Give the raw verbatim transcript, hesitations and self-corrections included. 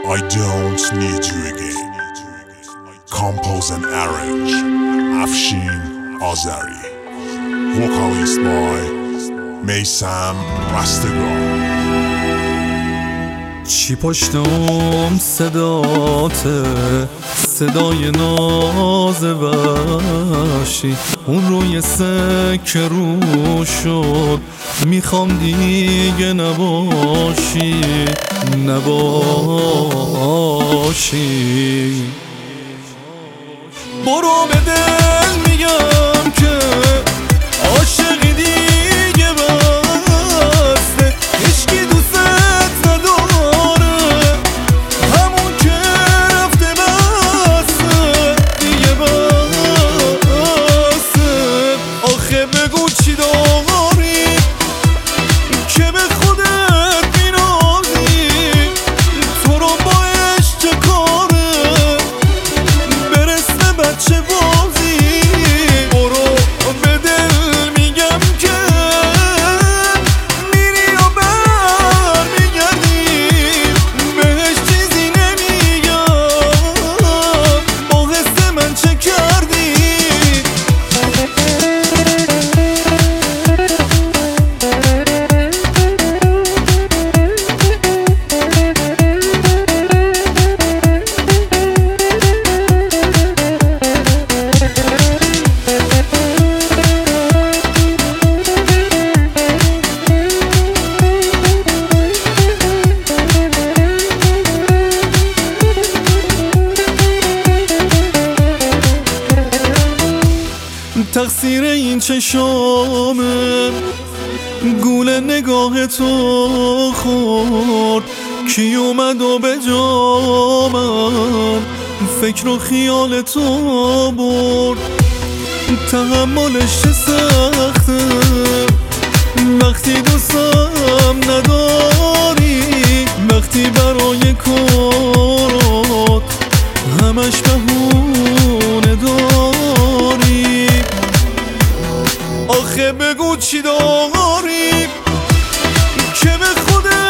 I don't need you again. Compose and arrange Afshin Azari. Vocalist by میثم رستگار. چی پشتم صداته، صدای ناز وحشی، اون روی سکه رو شد، میخوام دیگه نباشی نباشی. برو به دل میگم که عاشقی دیگه بسته، عشقی دوست نداره، همون که رفته بسته دیگه بسته. آخه بگو چی داری که به خودت بینازی، تو رو با عشق چه کاره، برسه بچه بازی. برو به دل میگم که میری و بر میگردی، بهش چیزی نمیگم، با حس من چه کردی. تقصیر این چشامه، گول نگاه تو خورد، کی اومد و به جا من فکر و خیال تو برد. تحملش چه سخته وقتی دوستم نداری، وقتی برای کارات همش بهونه داری. آخه بگو چی داری که به خودت